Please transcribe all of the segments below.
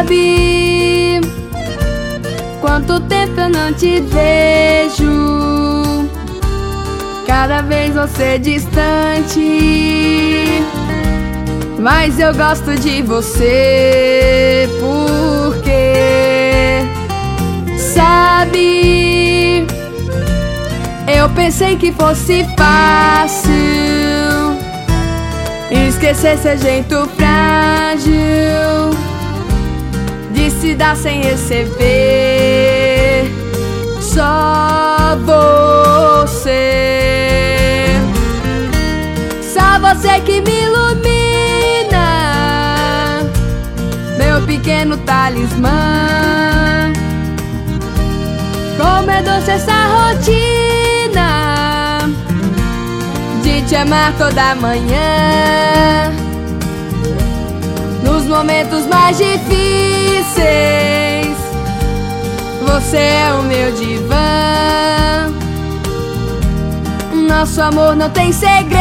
Sabe quanto tempo eu não te vejo, cada vez você distante, mas eu gosto de você porque sabe, eu pensei que fosse fácil esquecer seu jeito frágil de se dar sem receber. Só você que me ilumina, meu pequeno talismã. Como é doce essa rotina de te amar toda manhã, nos momentos mais difíceis. Você é o meu divã. Nosso amor não tem segredos,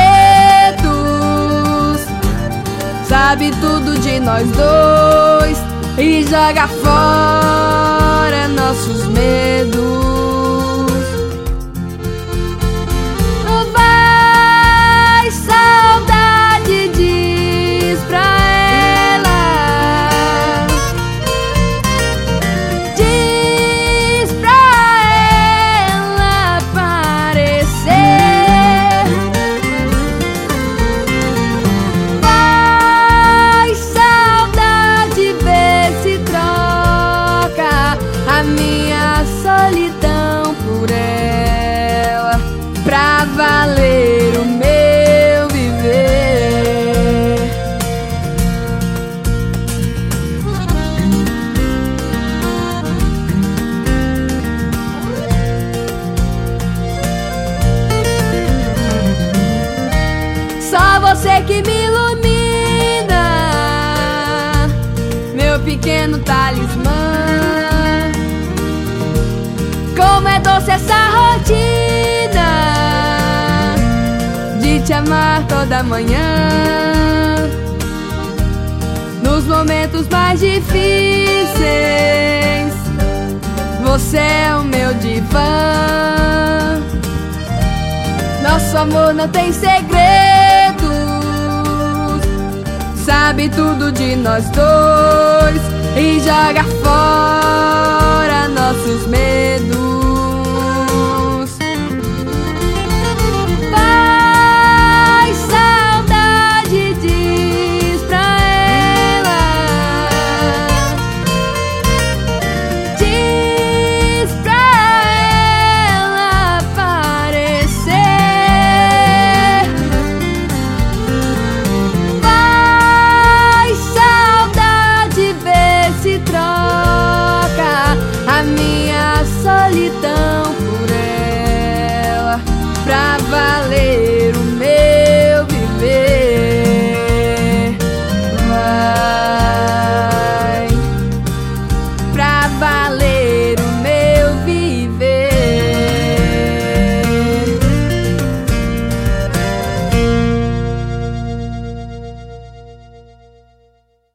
sabe tudo de nós dois e joga fora nossos medos. Vai, saudade, diz pra ela, diz pra ela aparecer. Vai, saudade, vê se troca a minha solidão por ela, pra valer o meu viver. Só você que me ilumina, meu pequeno talismã. Como é doce essa rotina de te amar toda manhã, nos momentos mais difíceis. Você é o meu divã. Nosso amor não tem segredos, sabe tudo de nós dois e joga fora nossos medos.